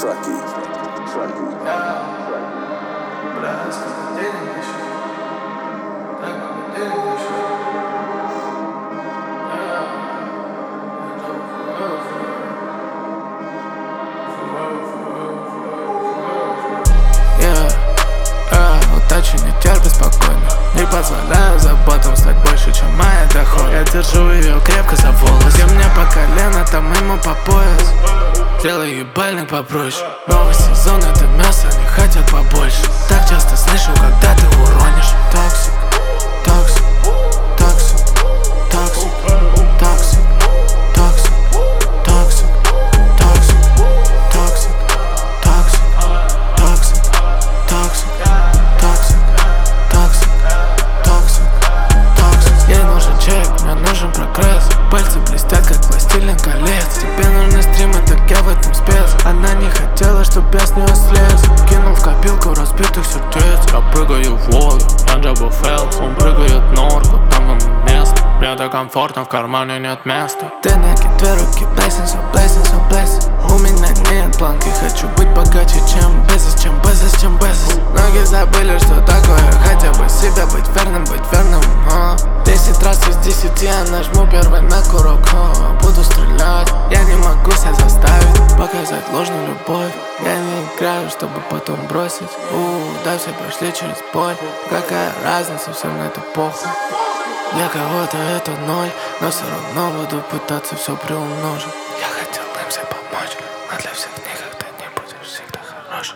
Удача не терпит спокойно. Не позволяю заботам стать больше, чем моя доход. Я держу ее крепко за волосы. Где мне по колено, там ему по пояс. Делаю ебальник попроще. Новый сезон, это мясо, они хотят побольше. Так часто слышу, когда ты уронишь. Токсик, токсик, токсик, токсик, токсик, токсик, токсик, токсик, токсик, токсик, токсик, токсик, токсик, токсик, токсик. Ей нужен чек, мне нужен прогресс. Пальцы блестят, как властелин колец. Тебе нужны стримы, так я в этом спец. Она не хотела, чтоб я с нее слез. Кинул в копилку разбитых сердец. Я прыгаю в воду, я Джабба Фелпс. Он прыгает норку, там ему место. Мне так комфортно, в кармане нет места. Ты накид, две руки, blessings, oh blessings, oh blessings. У меня нет планки, хочу быть богаче, чем Безос, чем Безос, чем Безос. Многие забыли, что такое хотя бы себе быть верным, быть верным. 10 раз из 10 я нажму первый на курок. Буду стрелять, я не могу себя заставить показать ложную любовь. Я не играю, чтобы потом бросить. Да, все прошли через боль. Какая разница, всем на это похуй. Для кого-то это ноль, но все равно буду пытаться все приумножить. Я хотел им всем помочь, но для всех никогда не будешь всегда хорошим.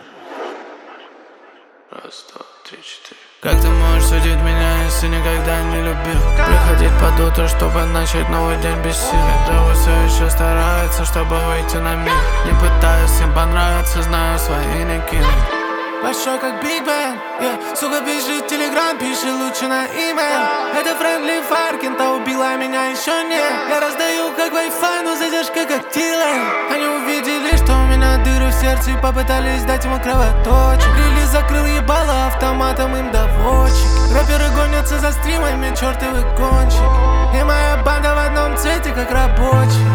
Раз, два, три, четыре. Как ты можешь судить меня, если никогда не любил? Приходить под утро, чтобы начать новый день без сил. Этого все еще старается, чтобы выйти на мир. Не пытаюсь им понравиться, знаю, свои не кину. Большой как Биг Бен, сука, пиши в Телеграм, пиши лучше на имейл. Это Френдли Фаркин, та убила меня, еще нет. Я раздаю как Wi-Fi, но задержка как дилер. Они увидели, что у меня дыры в сердце, и попытались дать ему кровоточек. Релиз закрыл ебало автоматом им доводчик. Рэперы гонятся за стримами, чертовы гонщики. И моя банда в одном цвете, как рабочий.